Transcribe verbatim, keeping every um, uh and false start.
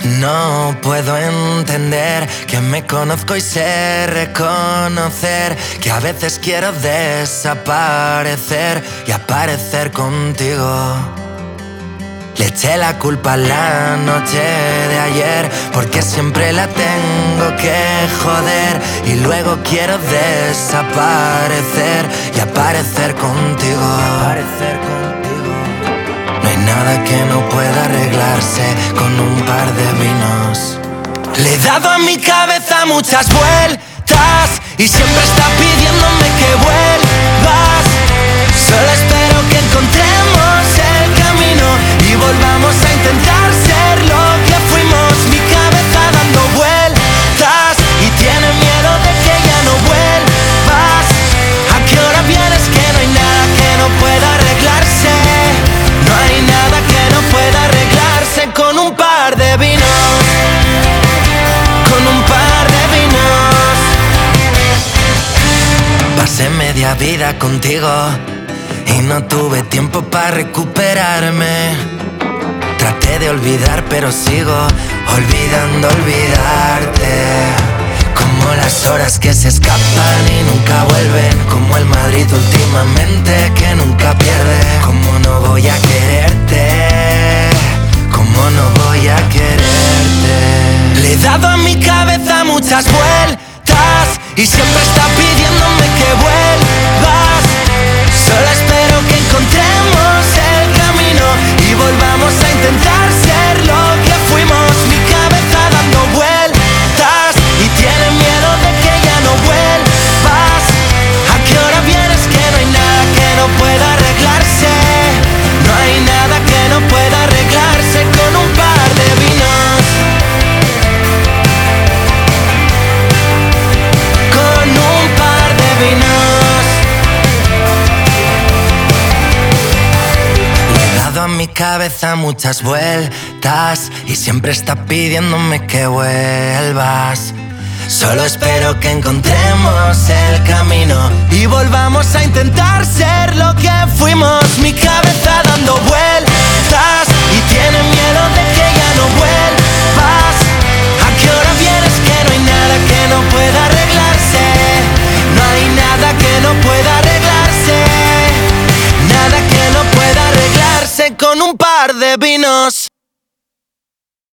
No puedo entender que me conozco y sé reconocer que a veces quiero desaparecer y aparecer contigo. Le eché la culpa a la noche de ayer porque siempre la tengo que joder y luego quiero desaparecer y aparecer contigo. Aparecer contigo. No hay nada que no pueda arreglarse con un par de vinos. Le he dado a mi cabeza muchas vueltas y siempre está pidiéndome que vuelvas. Solo espero que encontremos el camino y volvamos a intentar ser lo que fuimos. Mi cabeza dando vueltas y tiene miedo de que ya no vuelvas. ¿A qué hora vienes? Que no hay nada que no pueda arreglarse. No hay nada que no pueda arreglarse con un par de vinos. Con un par de vinos. Pasé media vida contigo y no tuve tiempo para recuperarme. Traté de olvidar pero sigo olvidando olvidarte. Como las horas que se escapan y nunca vuelven. Como el Madrid últimamente que nunca pierde. Como no voy a quererte. Como no voy a quererte. Le he dado a mi cabeza muchas vueltas y siempre está pidiéndome que vuelvas. Solo espero que encontremos el camino y volvamos a intentar ser lo que fuimos. Mi cabeza dando vueltas y tiene miedo de que ya no vuelvas. ¿A qué hora vienes? Que no hay nada que no pueda arreglarse. No hay nada que no pueda arreglarse con un par de vinos. Con un par de vinos. A mi cabeza muchas vueltas y siempre está pidiéndome que vuelvas. Solo espero que encontremos el camino y volvamos a intentar ser lo que fuimos. Mi cabeza dando vueltas y tiene miedo de que ya no vuelvas. ¿A qué hora vienes? Que no hay nada que no pueda arreglarse. No hay nada que no pueda arreglarse. Nada que no pueda arreglarse con un par de vinos.